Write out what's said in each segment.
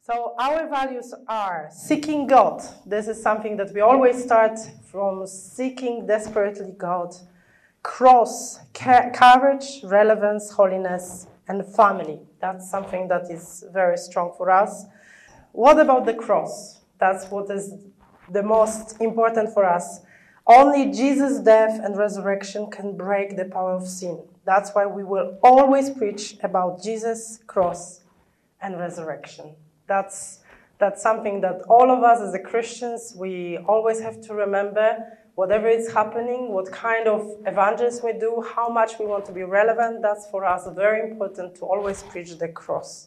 So our values are seeking God. This is something that we always start from, seeking desperately God. Cross, courage, relevance, holiness, and family. That's something that is very strong for us. What about the cross? That's what is the most important for us. Only Jesus' death and resurrection can break the power of sin. That's why we will always preach about Jesus' cross and resurrection. That's something that all of us as Christians, we always have to remember. Whatever is happening, what kind of evangelism we do, how much we want to be relevant, that's for us very important to always preach the cross.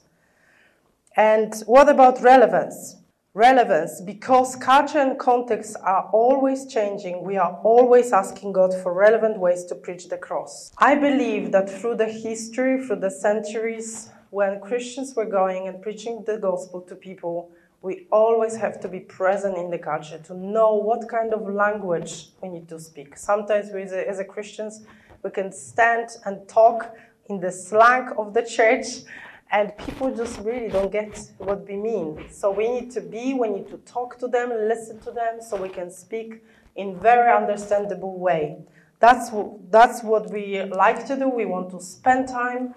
And what about relevance? Relevance, because culture and context are always changing, we are always asking God for relevant ways to preach the cross. I believe that through the history, through the centuries, when Christians were going and preaching the gospel to people, we always have to be present in the culture to know what kind of language we need to speak. Sometimes we, as Christians, we can stand and talk in the slang of the church, and people just really don't get what we mean. So we need to talk to them, listen to them, so we can speak in very understandable way. That's what we like to do. We want to spend time,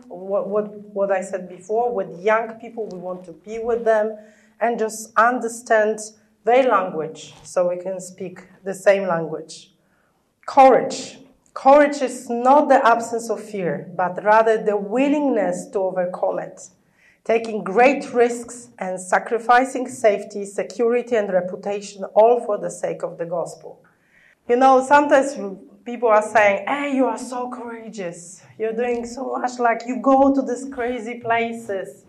what I said before, with young people. We want to be with them and just understand their language so we can speak the same language. Courage. Courage is not the absence of fear, but rather the willingness to overcome it. Taking great risks and sacrificing safety, security, and reputation, all for the sake of the gospel. You know, sometimes people are saying, hey, you are so courageous. You're doing so much, like you go to these crazy places.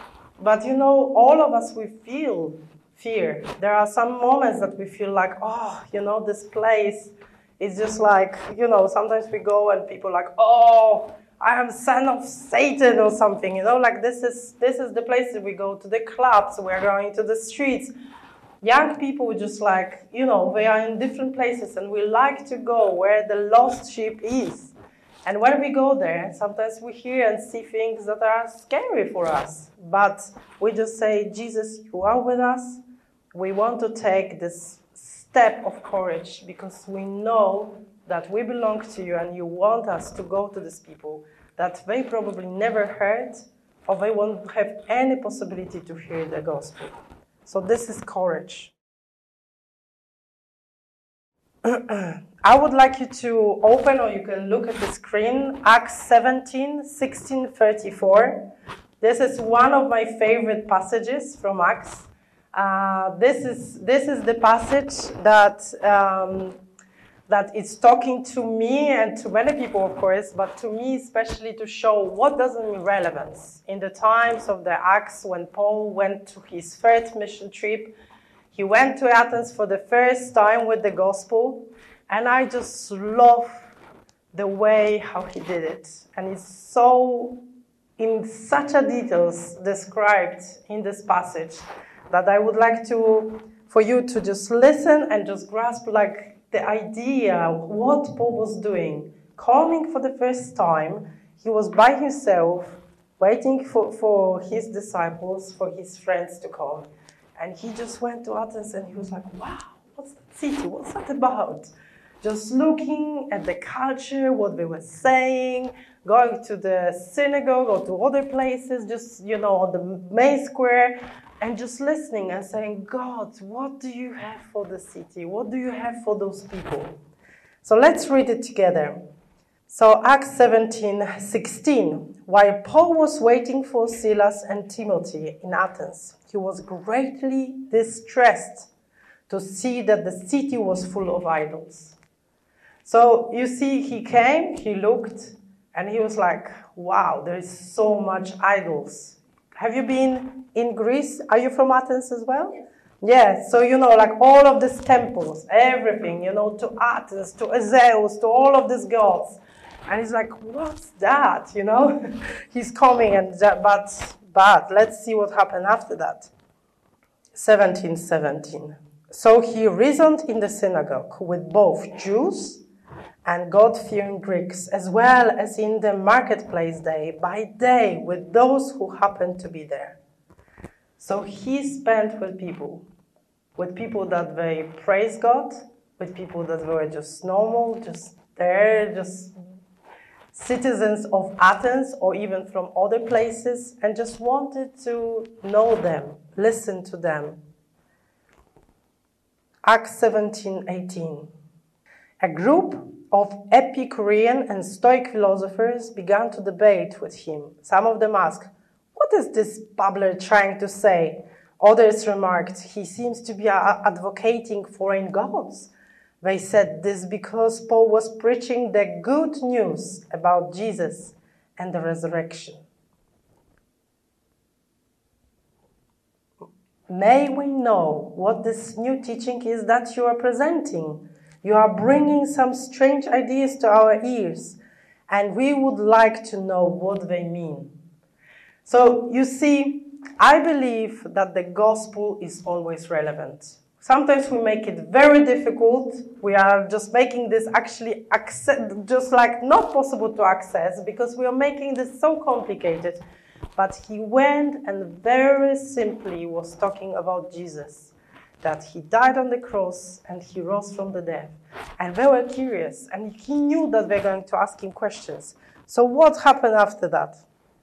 But you know, all of us, we feel fear. There are some moments that we feel like, oh, you know, this place is just like, you know, sometimes we go and people are like, oh, I am son of Satan or something, you know, like this is the place that we go to the clubs, we're going to the streets. Young people just like, you know, they are in different places and we like to go where the lost sheep is. And when we go there, sometimes we hear and see things that are scary for us. But we just say, Jesus, you are with us. We want to take this step of courage because we know that we belong to you and you want us to go to these people that they probably never heard or they won't have any possibility to hear the gospel. So this is courage. I would like you to open, or you can look at the screen, Acts 17:16-34. This is one of my favorite passages from Acts. This is the passage that is talking to me and to many people, of course, but to me especially to show what does it mean relevance. In the times of the Acts, when Paul went to his third mission trip, he went to Athens for the first time with the gospel, and I just love the way how he did it. And it's so, in such a details described in this passage, that I would like for you to just listen and just grasp like the idea of what Paul was doing. Coming for the first time, he was by himself, waiting for his disciples, for his friends to come. And he just went to Athens and he was like, wow, what's that city? What's that about? Just looking at the culture, what they were saying, going to the synagogue or to other places, just, you know, on the main square, and just listening and saying, God, what do you have for the city? What do you have for those people? So let's read it together. So Acts 17:16. While Paul was waiting for Silas and Timothy in Athens, he was greatly distressed to see that the city was full of idols. So you see, he came, he looked, and he was like, wow, there is so much idols. Have you been in Greece? Are you from Athens as well? Yes. Yeah, so you know, like all of these temples, everything, you know, to Athens, to Zeus, to all of these gods. And he's like, what's that, you know? He's coming, but let's see what happened after that. 17:17. So he reasoned in the synagogue with both Jews and God-fearing Greeks, as well as in the marketplace day by day with those who happened to be there. So he spent with people that they praise God, with people that were just normal, just there, just citizens of Athens or even from other places, and just wanted to know them, listen to them. Acts 17:18. A group of Epicurean and Stoic philosophers began to debate with him. Some of them asked, "What is this babbler trying to say?" Others remarked, "He seems to be advocating foreign gods." They said this because Paul was preaching the good news about Jesus and the resurrection. May we know what this new teaching is that you are presenting. You are bringing some strange ideas to our ears, and we would like to know what they mean. So, you see, I believe that the gospel is always relevant. Sometimes we make it very difficult. We are just making this actually just like not possible to access because we are making this so complicated. But he went and very simply was talking about Jesus, that he died on the cross and he rose from the dead. And they were curious, and he knew that they were going to ask him questions. So what happened after that?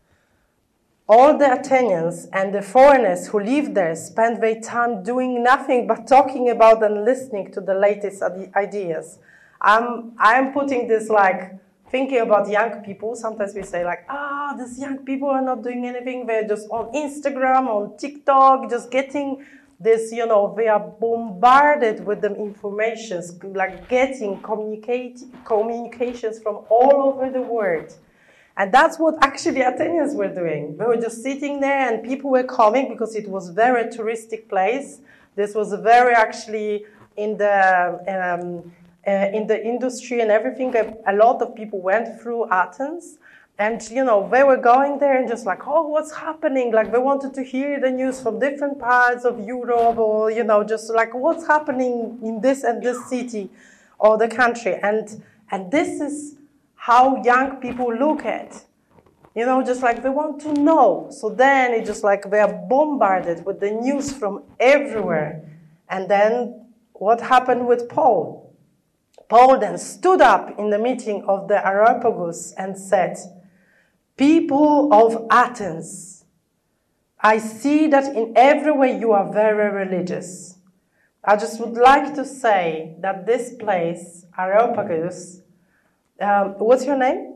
All the Athenians and the foreigners who lived there spent their time doing nothing but talking about and listening to the latest ideas. I'm putting this like thinking about young people. Sometimes we say like, these young people are not doing anything. They're just on Instagram, on TikTok, just getting this, they are bombarded with the informations, like getting communications from all over the world. And that's what actually Athenians were doing. They were just sitting there and people were coming because it was a very touristic place. This was very actually in the industry and everything. A lot of people went through Athens. And, they were going there and just like, what's happening? Like they wanted to hear the news from different parts of Europe or, just like what's happening in this and this city or the country. And this is how young people look at, just like they want to know. So then it's just like they are bombarded with the news from everywhere. And then what happened with Paul? Paul then stood up in the meeting of the Areopagus and said, "People of Athens, I see that in every way you are very religious. I just would like to say that this place, Areopagus, what's your name?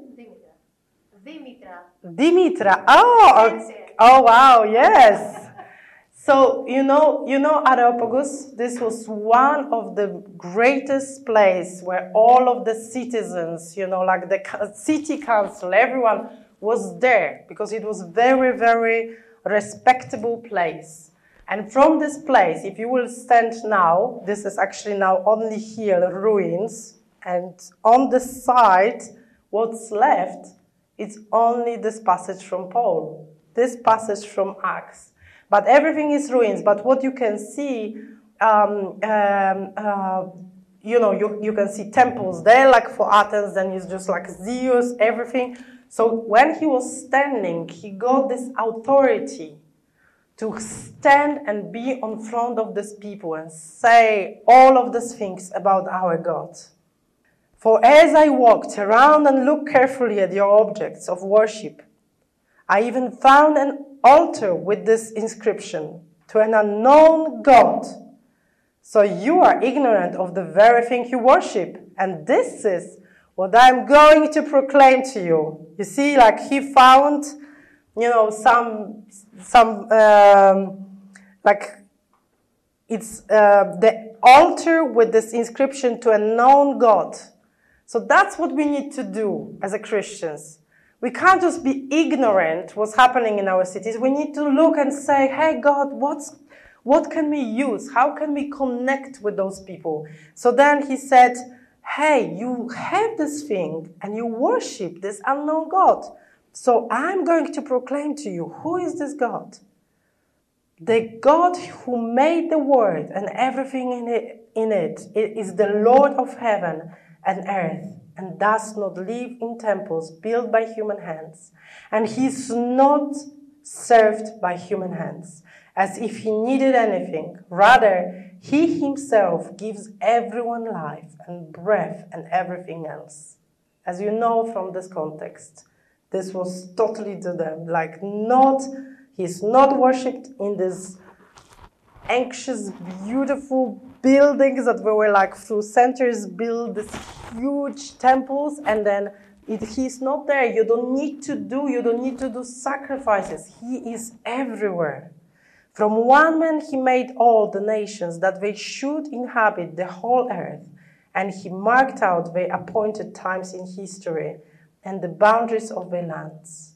Dimitra. Oh, wow, yes. So, Areopagus, this was one of the greatest places where all of the citizens, like the city council, everyone was there because it was very, very respectable place. And from this place, if you will stand now, this is actually now only here, ruins, and on the side, what's left is only this passage from Paul, this passage from Acts. But everything is ruins. But what you can see, you can see temples there, like for Athens, then it's just like Zeus, everything. So when he was standing, he got this authority to stand and be in front of these people and say all of these things about our God. For as I walked around and looked carefully at your objects of worship, I even found an altar with this inscription, to an unknown God. So you are ignorant of the very thing you worship, and this is what I'm going to proclaim to you. You see, like he found, it's the altar with this inscription to a known God. So that's what we need to do as a Christians. We can't just be ignorant what's happening in our cities. We need to look and say, hey, God, what can we use? How can we connect with those people? So then he said, hey, you have this thing and you worship this unknown God. So I'm going to proclaim to you, who is this God? The God who made the world and everything in it is the Lord of heaven and earth, and does not live in temples built by human hands. And he is not served by human hands. as if he needed anything. Rather, he himself gives everyone life and breath and everything else. As you know from this context, this was totally to them. He's not worshipped in this anxious, beautiful buildings that were through centuries build these huge temples, and then he's not there. You don't need to do sacrifices. He is everywhere. From one man he made all the nations that they should inhabit the whole earth, and he marked out the appointed times in history and the boundaries of the lands.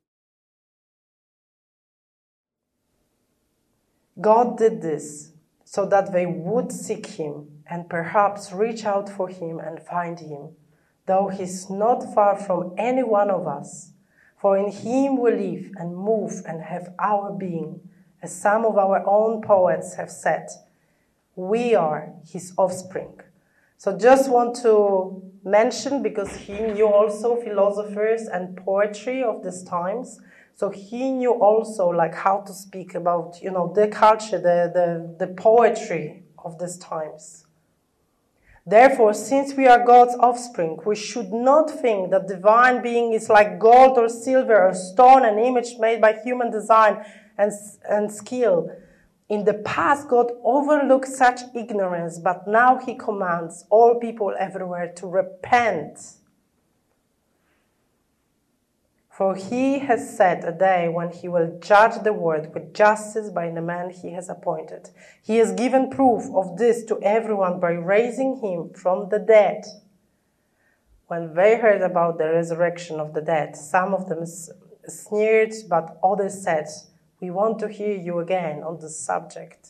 God did this so that they would seek him and perhaps reach out for him and find him, though he's not far from any one of us. For in him we live and move and have our being, as some of our own poets have said. We are his offspring. So just want to mention, because he knew also philosophers and poetry of these times, so he knew also how to speak about, the culture, the poetry of these times. Therefore, since we are God's offspring, we should not think that divine being is like gold or silver or stone, an image made by human design and skill. In the past, God overlooked such ignorance, but now he commands all people everywhere to repent. For he has set a day when he will judge the world with justice by the man he has appointed. He has given proof of this to everyone by raising him from the dead. When they heard about the resurrection of the dead, some of them sneered, but others said, "We want to hear you again on this subject."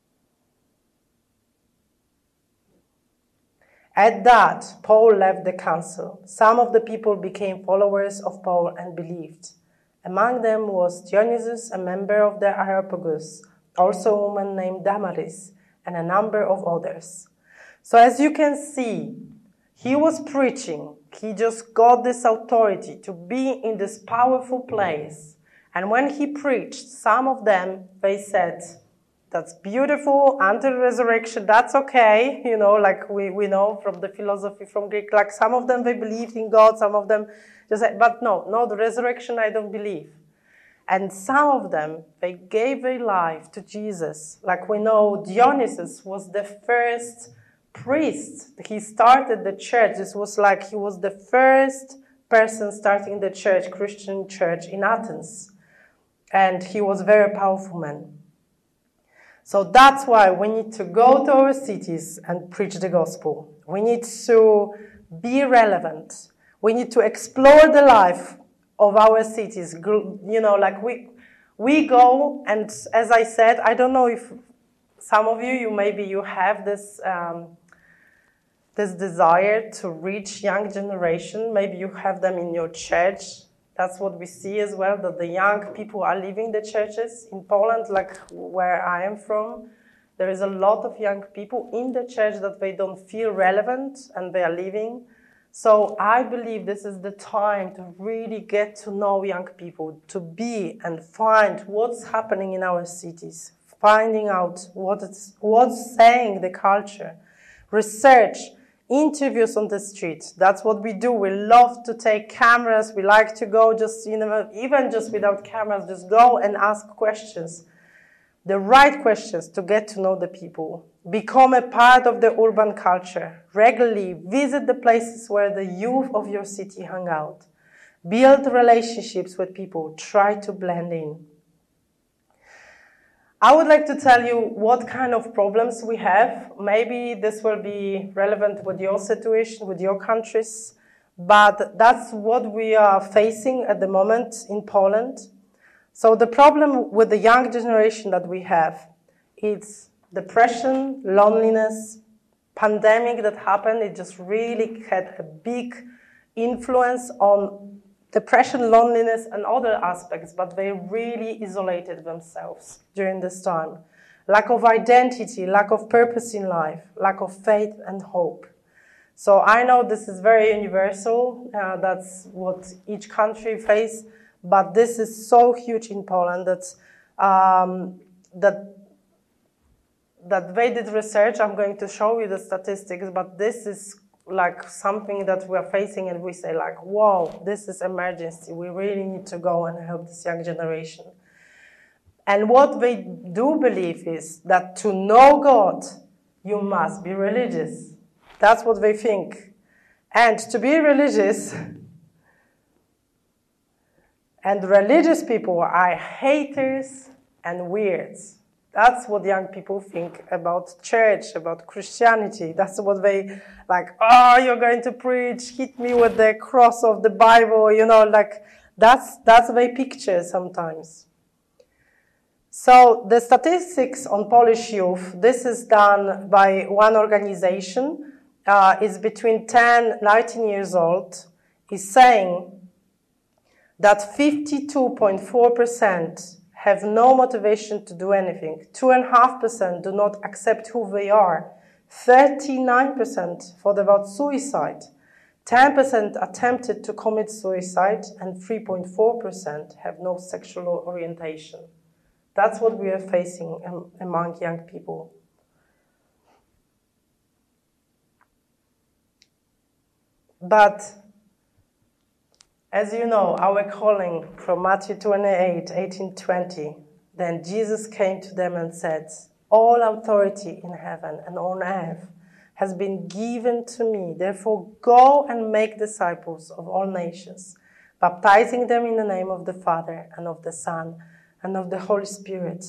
At that, Paul left the council. Some of the people became followers of Paul and believed. Among them was Dionysius, a member of the Areopagus, also a woman named Damaris, and a number of others. So as you can see, he was preaching. He just got this authority to be in this powerful place. And when he preached, some of them, they said, "That's beautiful, until resurrection, that's okay." We know from the philosophy from Greek, some of them, they believed in God, some of them just said, "But no, the resurrection, I don't believe." And some of them, they gave their life to Jesus. We know Dionysius was the first priest. He started the church. This was he was the first person starting the church, Christian church in Athens. And he was a very powerful man. So that's why we need to go to our cities and preach the gospel. We need to be relevant. We need to explore the life of our cities. We go, and as I said, I don't know if some of you maybe you have this this desire to reach young generation. Maybe you have them in your church. That's what we see as well, that the young people are leaving the churches. In Poland, where I am from, there is a lot of young people in the church that they don't feel relevant and they are leaving. So I believe this is the time to really get to know young people, to be and find what's happening in our cities, finding out what's saying the culture, research, interviews on the street. That's what we do. We love to take cameras. We like to go even just without cameras, just go and ask questions. The right questions to get to know the people. Become a part of the urban culture. Regularly visit the places where the youth of your city hang out. Build relationships with people. Try to blend in. I would like to tell you what kind of problems we have. Maybe this will be relevant with your situation, with your countries, but that's what we are facing at the moment in Poland. So the problem with the young generation that we have, it's depression, loneliness, pandemic that happened. It just really had a big influence on depression, loneliness, and other aspects, but they really isolated themselves during this time. Lack of identity, lack of purpose in life, lack of faith and hope. So I know this is very universal. That's what each country faces, but this is so huge in Poland that that they did research. I'm going to show you the statistics, but this is like something that we are facing, and we say like, whoa, this is emergency. We really need to go and help this young generation. And what they do believe is that to know God, you must be religious. That's what they think. And to be religious, and religious people are haters and weirds. That's what young people think about church, about Christianity. That's what they like, oh, you're going to preach, hit me with the cross of the Bible, like that's their picture sometimes. So the statistics on Polish youth, this is done by one organization, is between 10 and 19 years old, is saying that 52.4% have no motivation to do anything. 2.5% do not accept who they are. 39% thought about suicide. 10% attempted to commit suicide, and 3.4% have no sexual orientation. That's what we are facing among young people. But as you know, our calling from Matthew 28, 18, 20, then Jesus came to them and said, all authority in heaven and on earth has been given to me. Therefore, go and make disciples of all nations, baptizing them in the name of the Father and of the Son and of the Holy Spirit,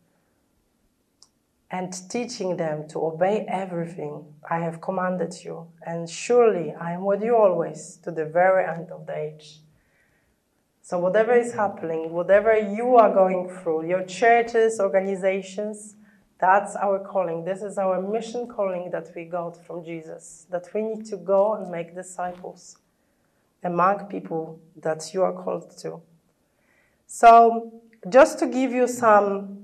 and teaching them to obey everything I have commanded you. And surely I am with you always to the very end of the age. So whatever is happening, whatever you are going through, your churches, organizations, that's our calling. This is our mission calling that we got from Jesus, that we need to go and make disciples among people that you are called to. So just to give you some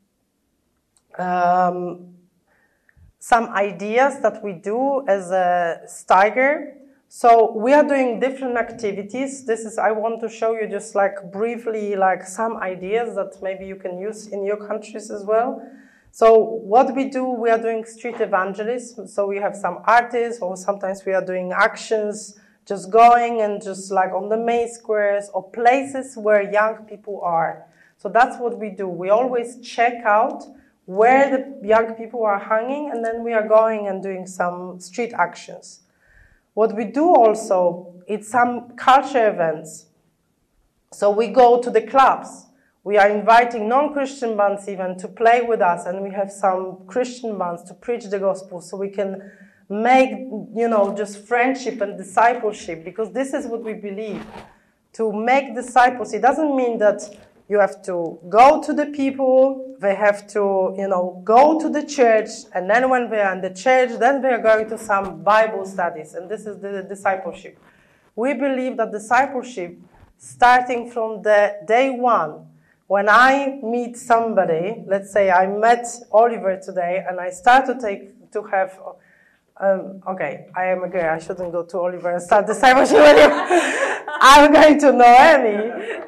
ideas that we do as a Steiger. So we are doing different activities. I want to show you just like briefly like some ideas that maybe you can use in your countries as well. So what we do, we are doing street evangelism. So we have some artists, or sometimes we are doing actions, just going and just like on the main squares or places where young people are. So that's what we do. We always check out where the young people are hanging, and then we are going and doing some street actions. What we do also, it's some culture events. So we go to the clubs. We are inviting non-Christian bands even to play with us, and we have some Christian bands to preach the gospel, so we can make, just friendship and discipleship, because this is what we believe. To make disciples, it doesn't mean that you have to go to the people, they have to, go to the church, and then when they are in the church, then they are going to some Bible studies, and this is the discipleship. We believe that discipleship, starting from the day one, when I meet somebody, let's say I met Oliver today, and I start to have, okay, I am a girl, I shouldn't go to Oliver and start discipleship with him. I'm going to Noemi.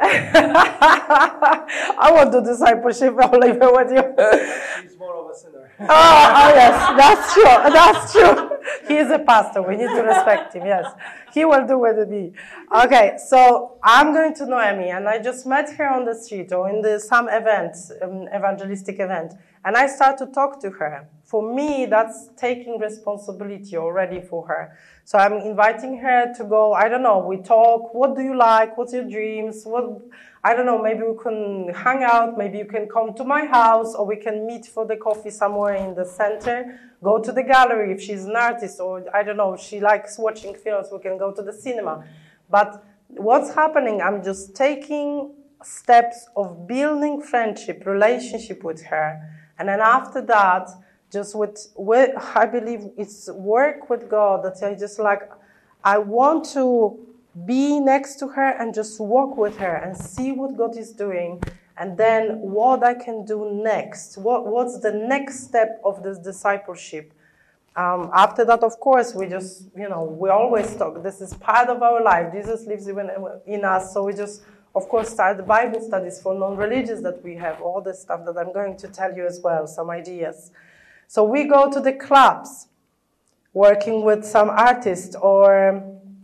I want to discipleship Oliver with you. He's more of a sinner. Oh, yes, that's true. He is a pastor, we need to respect him, yes. He will do with me. Okay, so I'm going to Noemi, and I just met her on the street or in some event, evangelistic event, and I start to talk to her. For me, that's taking responsibility already for her. So I'm inviting her to go, I don't know, we talk, what do you like, what's your dreams, I don't know, maybe we can hang out, maybe you can come to my house, or we can meet for the coffee somewhere in the center, go to the gallery if she's an artist, or I don't know, she likes watching films, we can go to the cinema. But what's happening, I'm just taking steps of building friendship, relationship with her, and then after that, just with I believe it's work with God, that I want to be next to her and just walk with her and see what God is doing, and then what I can do next. What's the next step of this discipleship? After that, of course, we just, we always talk. This is part of our life. Jesus lives even in us, so we just of course, start the Bible studies for non-religious that we have, all the stuff that I'm going to tell you as well, some ideas. So we go to the clubs, working with some artists, or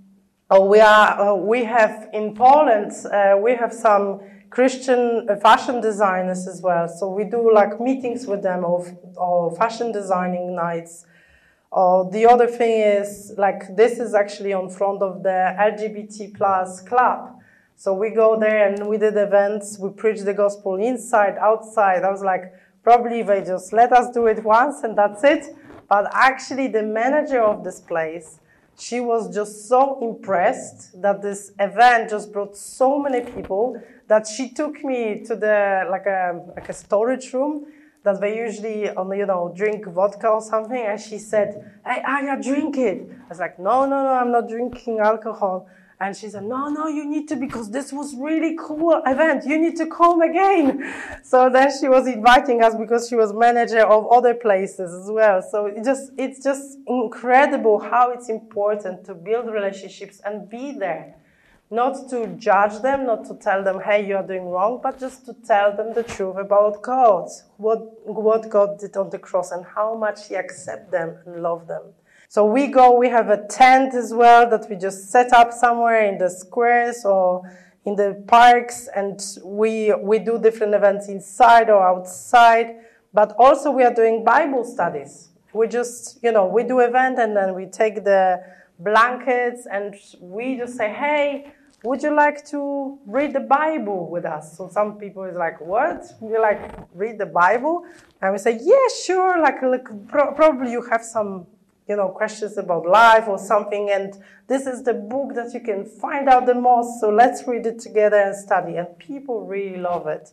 we have in Poland, we have some Christian fashion designers as well. So we do like meetings with them or fashion designing nights. The other thing is, like, this is actually on front of the LGBT plus club. So we go there and we did events, we preach the gospel inside, outside. I was like, probably they just let us do it once and that's it. But actually the manager of this place, she was just so impressed that this event just brought so many people that she took me to the like a storage room that they usually drink vodka or something, and she said, "Hey, Aya, drink it." I was like, no, I'm not drinking alcohol. And she said, no, you need to, because this was really cool event. You need to come again. So then she was inviting us because she was manager of other places as well. So it's just incredible how it's important to build relationships and be there. Not to judge them, not to tell them, hey, you're doing wrong, but just to tell them the truth about God, what God did on the cross and how much He accepts them and loves them. So we have a tent as well that we just set up somewhere in the squares or in the parks, and we do different events inside or outside, but also we are doing Bible studies. We just, we do event and then we take the blankets and we just say, hey, would you like to read the Bible with us? So some people is like, what? You like read the Bible? And we say, yeah, sure. Probably you have some questions about life or something, and this is the book that you can find out the most, so let's read it together and study. And people really love it.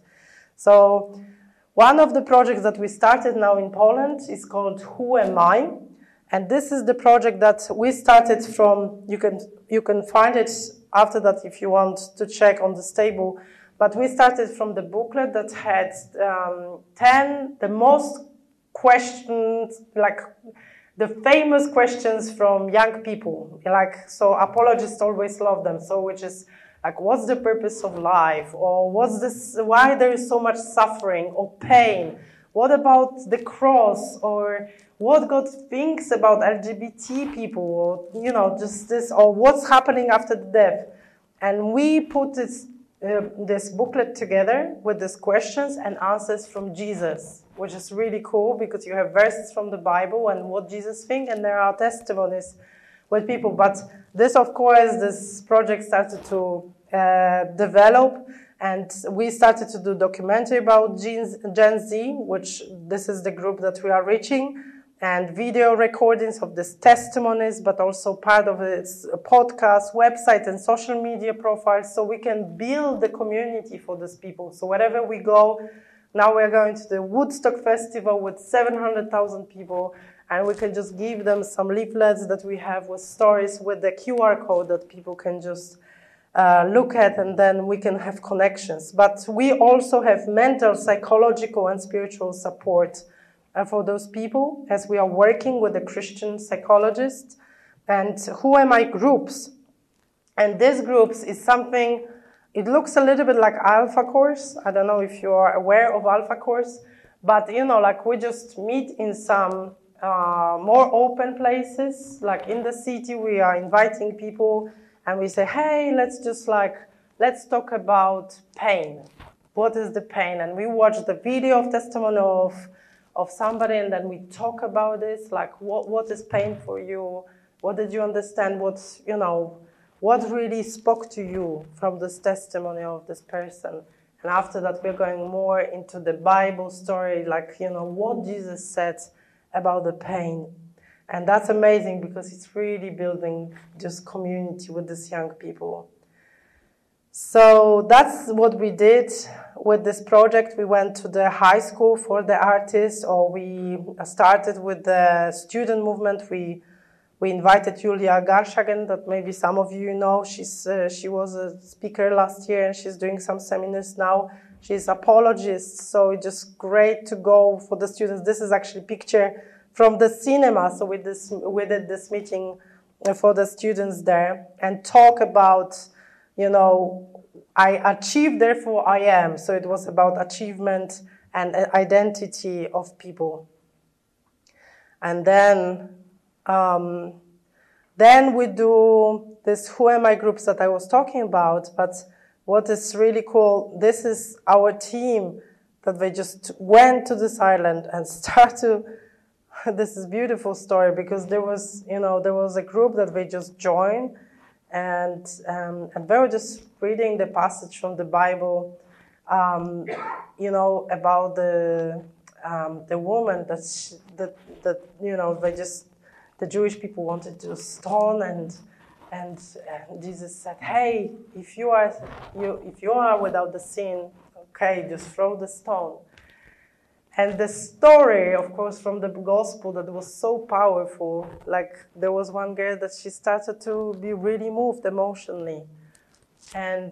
So one of the projects that we started now in Poland is called Who Am I? And this is the project that we started from. You can find it after that if you want to check on this table. But we started from the booklet that had 10 the most questions, like the famous questions from young people. So apologists always love them. So which is like, what's the purpose of life? Or why there is so much suffering or pain? What about the cross? Or what God thinks about LGBT people? Or, just this, or what's happening after the death? And we put this booklet together with these questions and answers from Jesus, which is really cool because you have verses from the Bible and what Jesus thinks, and there are testimonies with people. But this project started to develop, and we started to do documentary about Gen Z, which this is the group that we are reaching, and video recordings of these testimonies, but also part of its podcast, website, and social media profiles, so we can build the community for these people. So wherever we go, now we're going to the Woodstock Festival with 700,000 people, and we can just give them some leaflets that we have with stories with the QR code that people can just look at, and then we can have connections. But we also have mental, psychological, and spiritual support for those people, as we are working with the Christian psychologists. And Who Am I groups. And these groups is something, it looks a little bit like Alpha Course. I don't know if you are aware of Alpha Course, but we just meet in some more open places. Like in the city, we are inviting people and we say, hey, let's talk about pain. What is the pain? And we watch the video of testimony of somebody, and then we talk about this, like what is pain for you? What did you understand? What really spoke to you from this testimony of this person? And after that, we're going more into the Bible story, what Jesus said about the pain. And that's amazing because it's really building just community with these young people. So that's what we did with this project. We went to the high school for the artists, or we started with the student movement. We invited Julia Garshagen, that maybe some of you know. She was a speaker last year, and she's doing some seminars now. She's an apologist, so it's just great to go for the students. This is actually a picture from the cinema. So we did this meeting for the students there and talk about, I achieved, therefore I am. So it was about achievement and identity of people. And then we do this Who Am I groups that I was talking about. But what is really cool, this is our team that they just went to this island and start to, this is a beautiful story because there was a group that they just joined and they were just reading the passage from the Bible, about the woman that the Jewish people wanted to stone and Jesus said, hey, if you are without the sin, okay, just throw the stone. And the story, of course, from the gospel that was so powerful, like there was one girl that she started to be really moved emotionally. And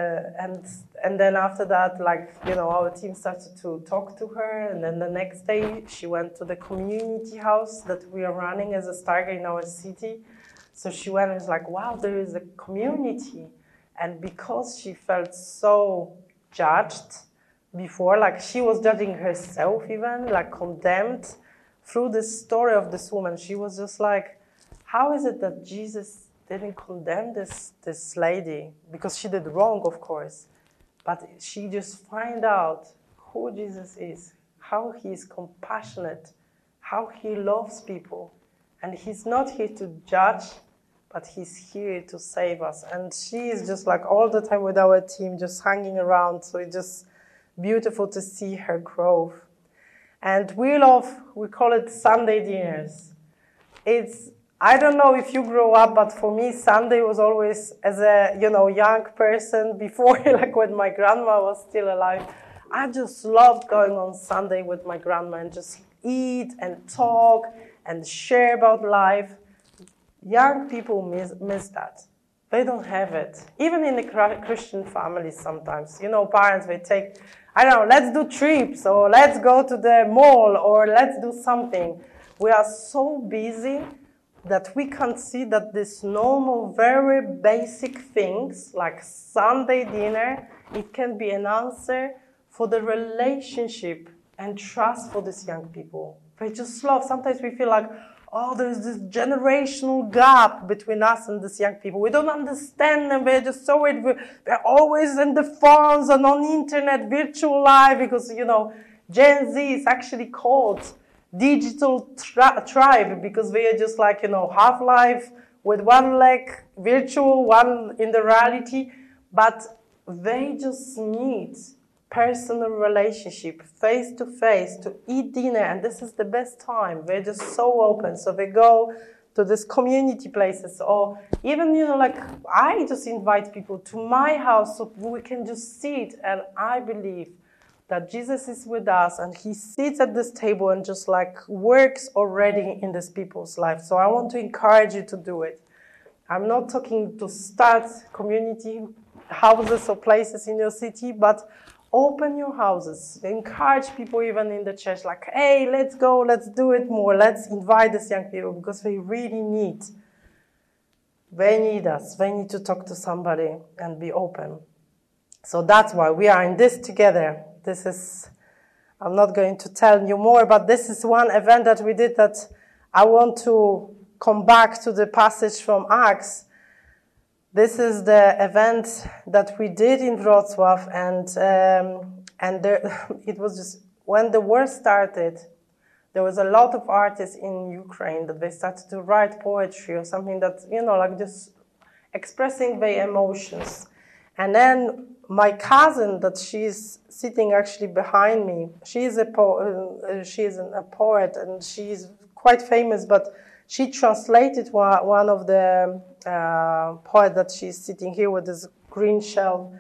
then after that, our team started to talk to her. And then the next day, she went to the community house that we are running as a Stargate in our city. So she went and was like, wow, there is a community. And because she felt so judged before, like she was judging herself even, like condemned through the story of this woman, she was just like, how is it that Jesus didn't condemn this lady? Because she did wrong, of course. But she just find out who Jesus is, how he is compassionate, how he loves people. And he's not here to judge, but he's here to save us. And she is just like all the time with our team, just hanging around. So it's just beautiful to see her growth. And we call it Sunday dinners. I don't know if you grew up, but for me, Sunday was always, as a young person, before, like when my grandma was still alive, I just loved going on Sunday with my grandma and just eat and talk and share about life. Young people miss that. They don't have it. Even in the Christian families sometimes. Parents, they take, I don't know, let's do trips, or let's go to the mall, or let's do something. We are so busy that we can't see that these normal, very basic things, like Sunday dinner, it can be an answer for the relationship and trust for these young people. They just love, sometimes we feel like, oh, there's this generational gap between us and these young people. We don't understand them. They're just so weird. They're always in the phones and on the internet, virtual life, because, Gen Z is actually called digital tribe because they are just like, half-life with one leg virtual, one in the reality. But they just need personal relationship, face-to-face, to eat dinner, and this is the best time. They're just so open. So they go to these community places, or even, I just invite people to my house so we can just sit, and I believe that Jesus is with us, and he sits at this table and just works already in these people's lives. So I want to encourage you to do it. I'm not talking to start community houses or places in your city, but open your houses. Encourage people even in the church, hey, let's go, let's do it more. Let's invite these young people because they really need us. They need to talk to somebody and be open. So that's why we are in this together. I'm not going to tell you more, but this is one event that we did that I want to come back to the passage from Acts. This is the event that we did in Wrocław, and it was just, when the war started, there was a lot of artists in Ukraine that they started to write poetry or something that, just expressing their emotions. And then my cousin, that she's sitting actually behind me, she's a poet and she's quite famous, but she translated one of the poet that she's sitting here with this green shell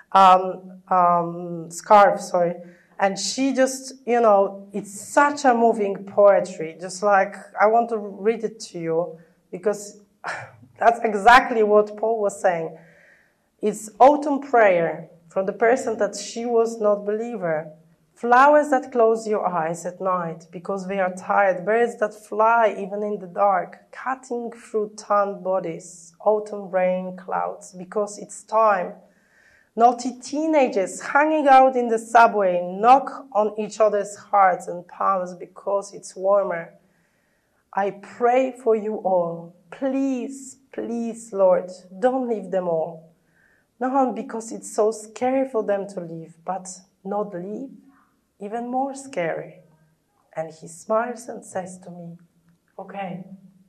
scarf, and she just, it's such a moving poetry. Just I want to read it to you because that's exactly what Paul was saying. It's autumn prayer from the person that she was not believer. Flowers that close your eyes at night because they are tired. Birds that fly even in the dark, cutting through tanned bodies. Autumn rain clouds because it's time. Naughty teenagers hanging out in the subway knock on each other's hearts and palms because it's warmer. I pray for you all. Please, please, Lord, don't leave them all. Not because it's so scary for them to leave, but not leave, even more scary. And he smiles and says to me, okay.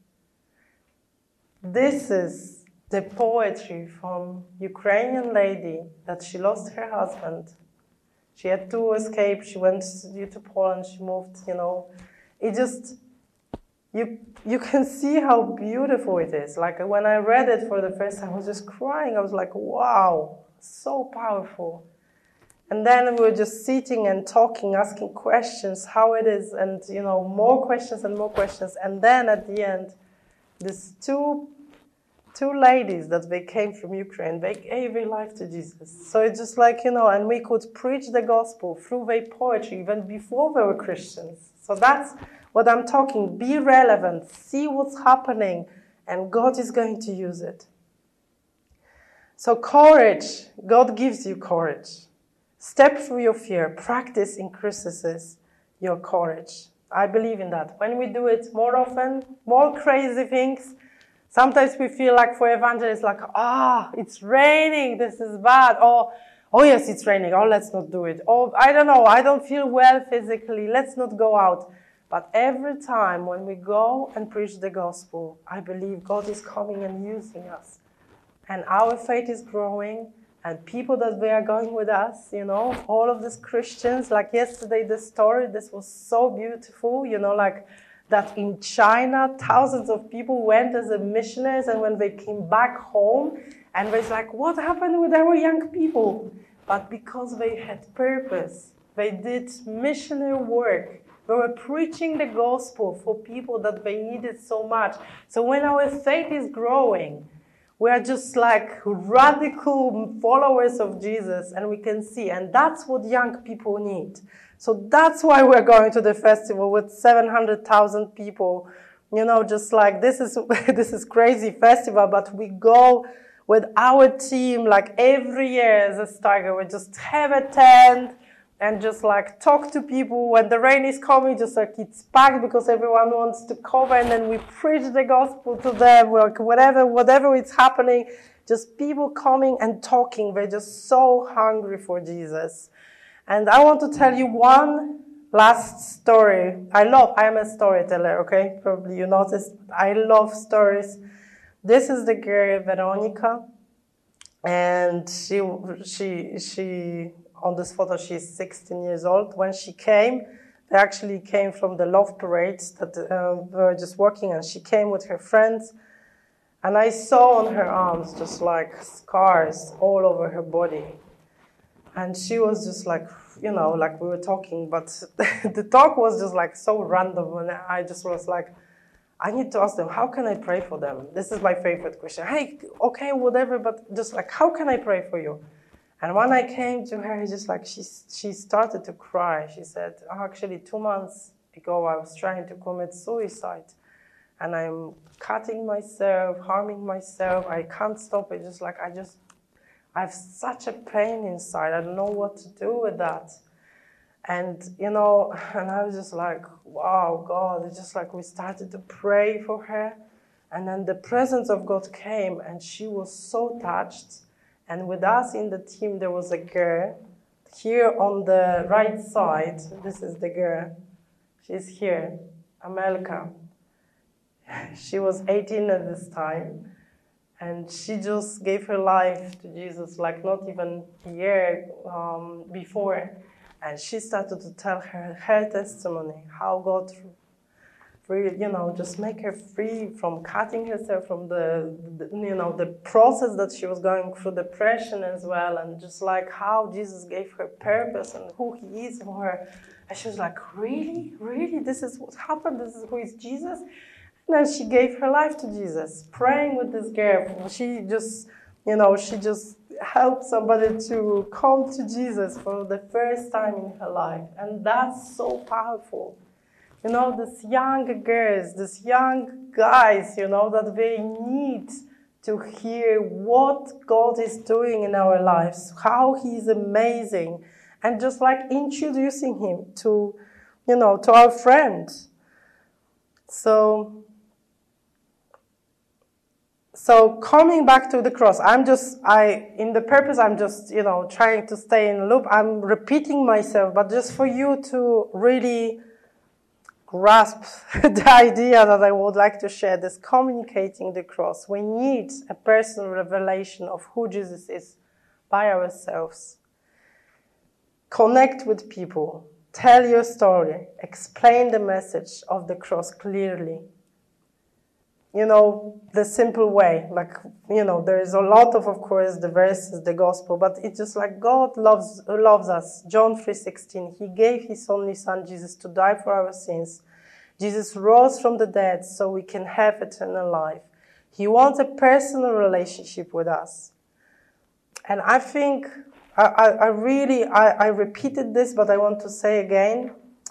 This is the poetry from Ukrainian lady that she lost her husband. She had to escape. She went to Poland. She moved, It just, you can see how beautiful it is. Like when I read it for the first time, I was just crying. I was like, wow, so powerful. And then we were just sitting and talking, asking questions, how it is, and, more questions and more questions. And then at the end, these two ladies that they came from Ukraine, they gave their life to Jesus. So it's just like, and we could preach the gospel through their poetry even before they were Christians. So that's what I'm talking. Be relevant, see what's happening, and God is going to use it. So courage, God gives you courage. Step through your fear. Practice increases your courage. I believe in that. When we do it more often, more crazy things, sometimes we feel like for evangelists, like, it's raining, this is bad. Or, oh yes, it's raining, let's not do it. Or, I don't know, I don't feel well physically, let's not go out. But every time when we go and preach the gospel, I believe God is coming and using us. And our faith is growing. And people that they are going with us, all of these Christians, like yesterday, the story, this was so beautiful, like that in China, thousands of people went as missionaries, and when they came back home, and they was like, what happened with our young people? But because they had purpose, they did missionary work. They were preaching the gospel for people that they needed so much. So when our faith is growing, we are just like radical followers of Jesus, and we can see. And that's what young people need. So that's why we're going to the festival with 700,000 people. Just like this is crazy festival, but we go with our team like every year as a Steiger. We just have a tent and just like talk to people. When the rain is coming, just like it's packed because everyone wants to cover, and then we preach the gospel to them. Like whatever is happening, just people coming and talking. They're just so hungry for Jesus. And I want to tell you one last story. I am a storyteller, okay? Probably you noticed. I love stories. This is the girl Veronica, and she on this photo, she's 16 years old. When she came, they actually came from the love parades that we were just working, and she came with her friends. And I saw on her arms just like scars all over her body. And she was just like, like we were talking, but the talk was just like so random. And I just was like, I need to ask them, how can I pray for them? This is my favorite question. Hey, okay, whatever, but just like, how can I pray for you? And when I came to her, just like she started to cry. She said, actually 2 months ago, I was trying to commit suicide. And I'm cutting myself, harming myself. I can't stop it. Just like, I have such a pain inside. I don't know what to do with that. And, and I was just like, wow, God. It's just like we started to pray for her. And then the presence of God came, and she was so touched. And with us in the team, there was a girl here on the right side. This is the girl. She's here, Amelka. She was 18 at this time. And she just gave her life to Jesus, like not even a year before. And she started to tell her testimony, how God really, just make her free from cutting herself, from the process that she was going through, depression as well, and just like how Jesus gave her purpose and who He is for her. And she was like, really? Really? This is what happened? This is who is Jesus? And then she gave her life to Jesus, praying with this girl. She just, she just helped somebody to come to Jesus for the first time in her life. And that's so powerful. These young girls, these young guys, that they need to hear what God is doing in our lives, how He's amazing, and just like introducing Him to, to our friends. So coming back to the cross, I'm just trying to stay in a loop. I'm repeating myself, but just for you to really grasp the idea that I would like to share, this communicating the cross. We need a personal revelation of who Jesus is by ourselves. Connect with people. Tell your story. Explain the message of the cross clearly. The simple way. There is a lot of course, the verses, the gospel, but it's just like God loves us. John 3:16, He gave His only Son, Jesus, to die for our sins. Jesus rose from the dead so we can have eternal life. He wants a personal relationship with us. And I think, I repeated this, but I want to say again,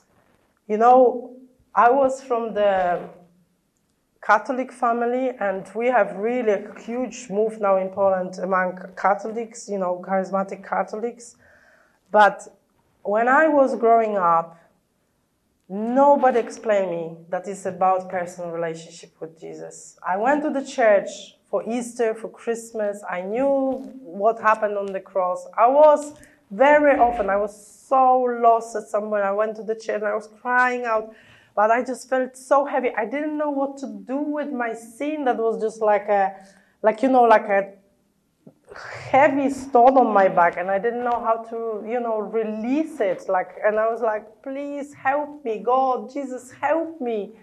I was from the Catholic family, and we have really a huge move now in Poland among Catholics, charismatic Catholics. But when I was growing up, nobody explained me that it's about personal relationship with Jesus. I went to the church for Easter, for Christmas. I knew what happened on the cross. I was so lost at some point. I went to the church and I was crying out. But I just felt so heavy. I didn't know what to do with my sin. That was just like a heavy stone on my back. And I didn't know how to, release it. And I was like, please help me, God, Jesus, help me.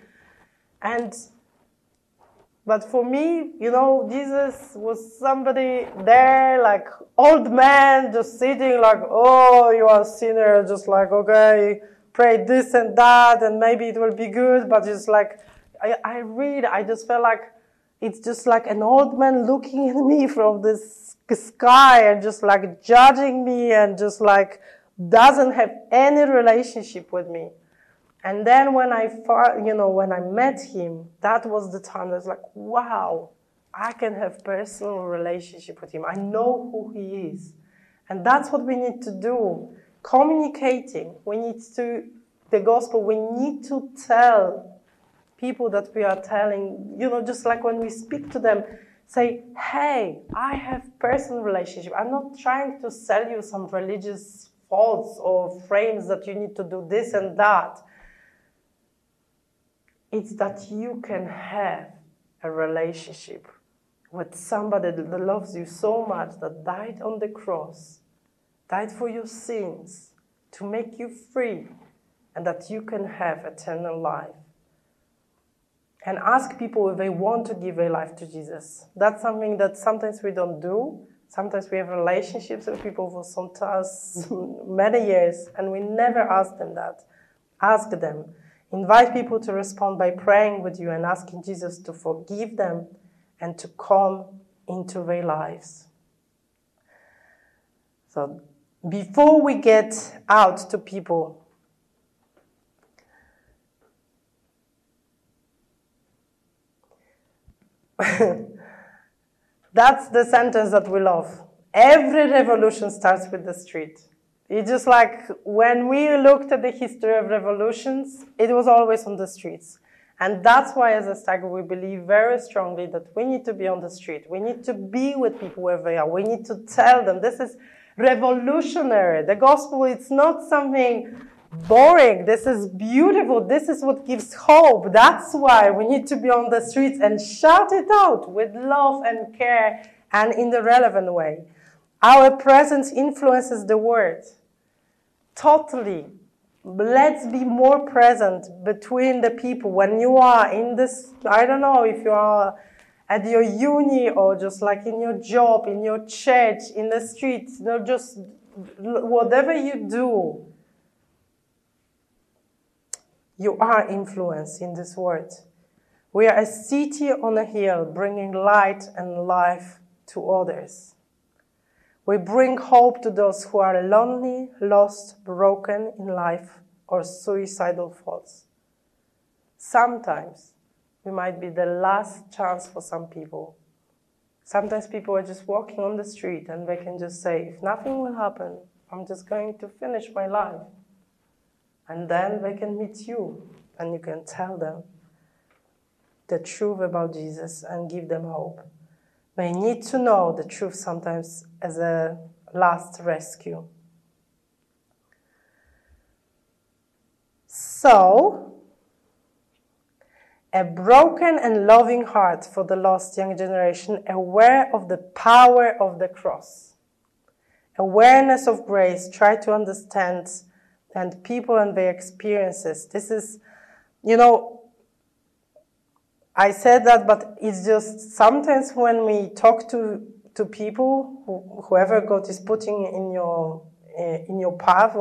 But for me, Jesus was somebody there, like old man, just sitting like, oh, you are a sinner, just like, okay, pray this and that, and maybe it will be good, but it's like, I just felt like it's just like an old man looking at me from this sky and just like judging me and just like doesn't have any relationship with me. And then when when I met Him, that was the time that was like, wow, I can have personal relationship with Him. I know who He is. And that's what we need to do. Communicating, the gospel, we need to tell people that we are telling, just like when we speak to them, say, hey, I have personal relationship. I'm not trying to sell you some religious thoughts or frames that you need to do this and that. It's that you can have a relationship with somebody that loves you so much, that died on the cross, died for your sins, to make you free, and that you can have eternal life. And ask people if they want to give their life to Jesus. That's something that sometimes we don't do. Sometimes we have relationships with people for sometimes many years, and we never ask them that. Ask them. Invite people to respond by praying with you and asking Jesus to forgive them and to come into their lives. So, before we get out to people, that's the sentence that we love. Every revolution starts with the street. It's just like when we looked at the history of revolutions, it was always on the streets. And that's why as a Stagger we believe very strongly that we need to be on the street. We need to be with people wherever they are. We need to tell them this is revolutionary. The gospel, it's not something boring. This is beautiful. This is what gives hope. That's why we need to be on the streets and shout it out with love and care and in the relevant way. Our presence influences the word. Totally. Let's be more present between the people. When you are in this, I don't know if you are at your uni or just like in your job, in your church, in the streets, just whatever you do, you are influenced in this world. We are a city on a hill bringing light and life to others. We bring hope to those who are lonely, lost, broken in life, or suicidal thoughts. Sometimes we might be the last chance for some people. Sometimes people are just walking on the street and they can just say, if nothing will happen, I'm just going to finish my life. And then they can meet you and you can tell them the truth about Jesus and give them hope. They need to know the truth sometimes as a last rescue. So, a broken and loving heart for the lost young generation, aware of the power of the cross. Awareness of grace, try to understand and people and their experiences. This is, I said that, but it's just sometimes when we talk to people, whoever God is putting in your path,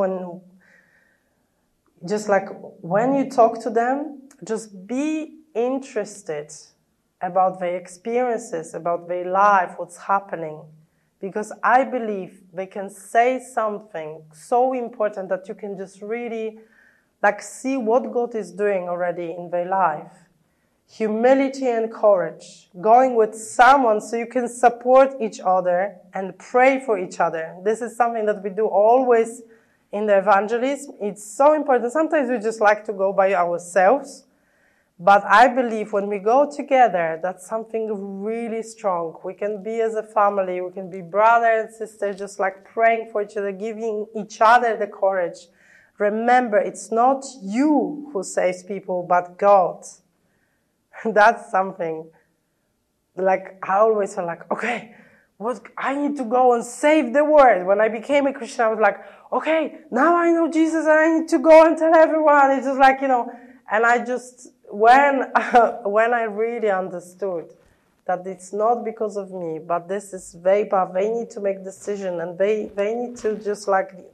when you talk to them, just be interested about their experiences, about their life, what's happening. Because I believe they can say something so important that you can just really see what God is doing already in their life. Humility and courage, going with someone so you can support each other and pray for each other. This is something that we do always in the evangelism. It's so important. Sometimes we just like to go by ourselves. But I believe when we go together, that's something really strong. We can be as a family, we can be brother and sister, just praying for each other, giving each other the courage. Remember, it's not you who saves people, but God. That's something. I always feel okay, I need to go and save the world. When I became a Christian, I was okay, now I know Jesus and I need to go and tell everyone. It's just and I just, when I really understood that it's not because of me, but this is they need to make decision and they need to just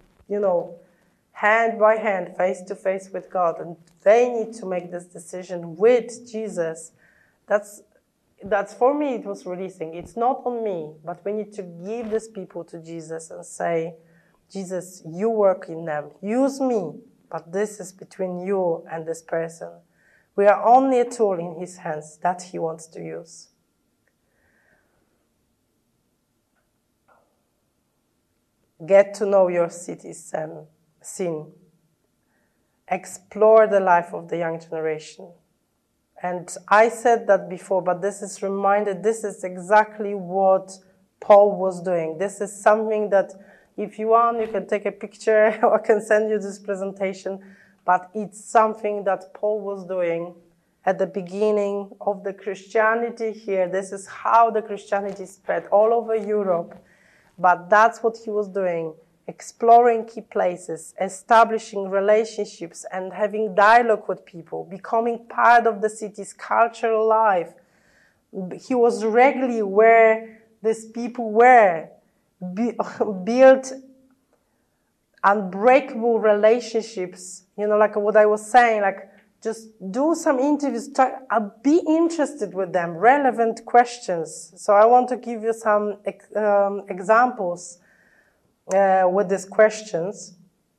hand by hand, face to face with God, and they need to make this decision with Jesus. That's for me, it was releasing. It's not on me, but we need to give these people to Jesus and say, Jesus, you work in them. Use me, but this is between you and this person. We are only a tool in his hands that he wants to use. Get to know your city's sin. Explore the life of the young generation. And I said that before, but this is exactly what Paul was doing. This is something that if you want, you can take a picture or I can send you this presentation. But it's something that Paul was doing at the beginning of the Christianity here. This is how the Christianity spread all over Europe. But that's what he was doing. Exploring key places, establishing relationships and having dialogue with people, becoming part of the city's cultural life. He was regularly where these people were, built unbreakable relationships. What I was saying, just do some interviews, be interested with them, relevant questions. So I want to give you some examples with these questions.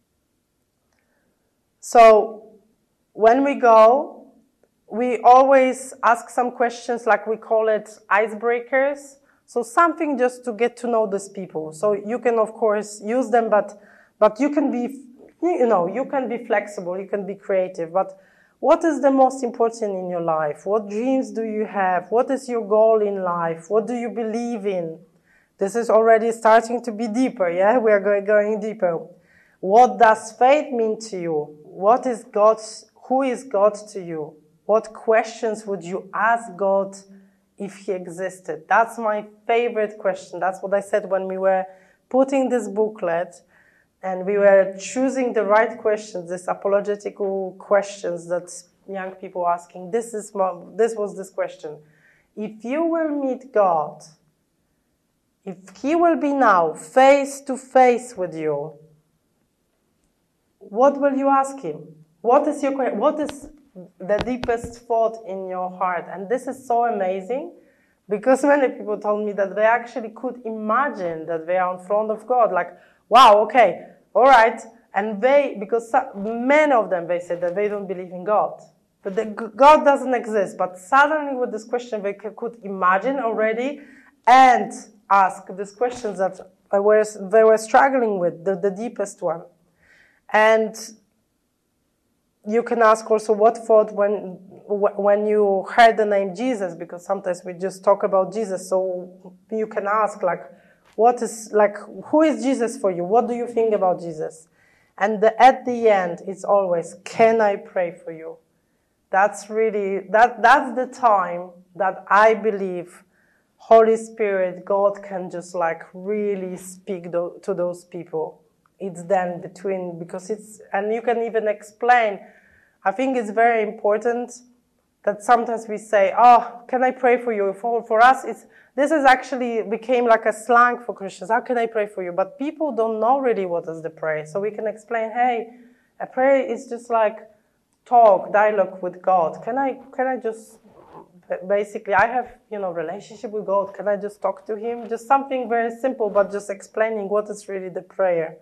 So when we go, we always ask some questions, we call it icebreakers. So something just to get to know these people. So you can, of course, use them, but you can be, you can be flexible, you can be creative. But what is the most important in your life? What dreams do you have? What is your goal in life? What do you believe in? This is already starting to be deeper, yeah? We are going deeper. What does faith mean to you? Who is God to you? What questions would you ask God if he existed? That's my favorite question. That's what I said when we were putting this booklet and we were choosing the right questions, these apologetical questions that young people are asking. This was this question. If you will meet God, if he will be now face to face with you, what will you ask him? What is the deepest thought in your heart? And this is so amazing because many people told me that they actually could imagine that they are in front of God. Wow, okay, all right. And because many of them, they said that they don't believe in God. But God doesn't exist. But suddenly with this question, they could imagine already and ask these questions that they were struggling with, the deepest one. And you can ask also what thought when you heard the name Jesus, because sometimes we just talk about Jesus. So you can ask, like, who is Jesus for you? What do you think about Jesus? And at the end, it's always, can I pray for you? That's really, that's the time that I believe Holy Spirit, God can just like really speak to those people. It's then between, because and you can even explain. I think it's very important that sometimes we say, oh, can I pray for you? For us, this is actually became like a slang for Christians. How can I pray for you? But people don't know really what is the prayer. So we can explain, hey, a prayer is just like dialogue with God. Can I just, basically, I have, relationship with God. Can I just talk to him? Just something very simple, but just explaining what is really the prayer.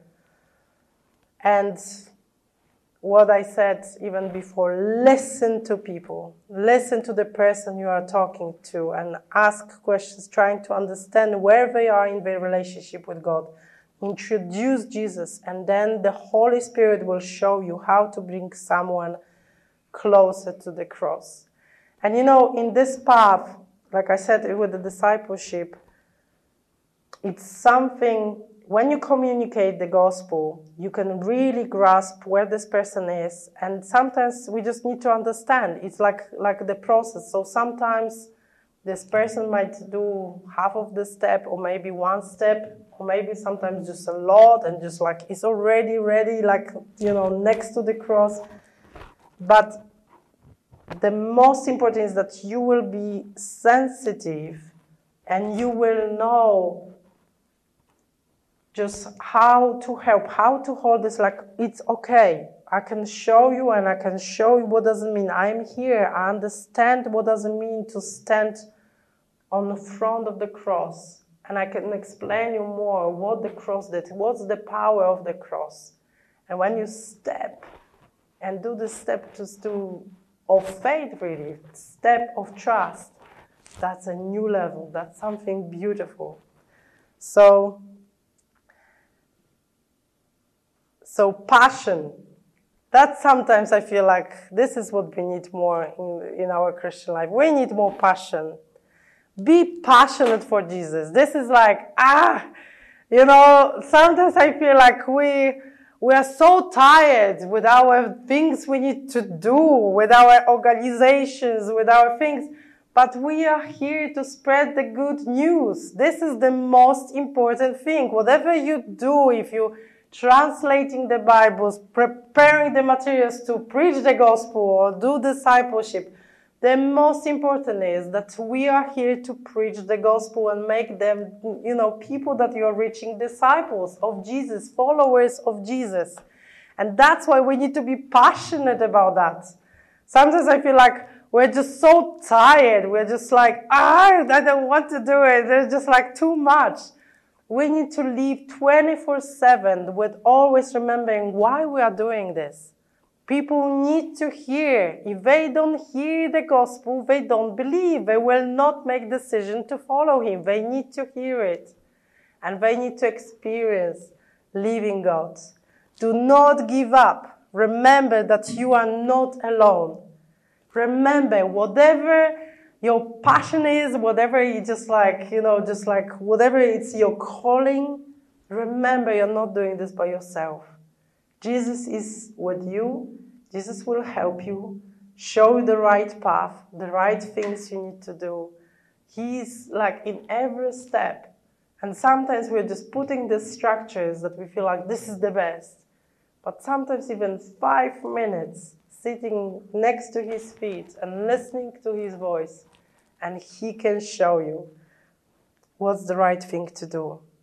And what I said even before, listen to people. Listen to the person you are talking to and ask questions, trying to understand where they are in their relationship with God. Introduce Jesus, and then the Holy Spirit will show you how to bring someone closer to the cross. And in this path, like I said, with the discipleship, it's something, when you communicate the gospel, you can really grasp where this person is. And sometimes we just need to understand. It's like the process. So sometimes this person might do half of the step, or maybe one step, or maybe sometimes just a lot, and just like it's already ready, like, next to the cross. But the most important is that you will be sensitive and you will know just how to help, how to hold this, like, it's okay. I can show you, and I can show you what does it mean. I'm here. I understand what does it mean to stand on the front of the cross. And I can explain you more what the cross did, what's the power of the cross. And when you step and do the step of faith, really, step of trust, that's a new level. That's something beautiful. So passion, that sometimes I feel like this is what we need more in our Christian life. We need more passion. Be passionate for Jesus. This is like, sometimes I feel like we are so tired with our things we need to do, with our organizations, with our things. But we are here to spread the good news. This is the most important thing. Whatever you do, if you translating the Bibles, preparing the materials to preach the gospel or do discipleship, the most important is that we are here to preach the gospel and make them, people that you are reaching, disciples of Jesus, followers of Jesus. And that's why we need to be passionate about that. Sometimes I feel like we're just so tired. We're just like, I don't want to do it. There's just like too much. We need to live 24/7 with always remembering why we are doing this. People need to hear. If they don't hear the gospel, they don't believe. They will not make decision to follow him. They need to hear it. And they need to experience living God. Do not give up. Remember that you are not alone. Remember, whatever your passion is, whatever you whatever it's your calling, remember you're not doing this by yourself. Jesus is with you. Jesus will help you, show you the right path, the right things you need to do. He's like in every step. And sometimes we're just putting the structures that we feel like this is the best. But sometimes even 5 minutes sitting next to his feet and listening to his voice, and he can show you what's the right thing to do.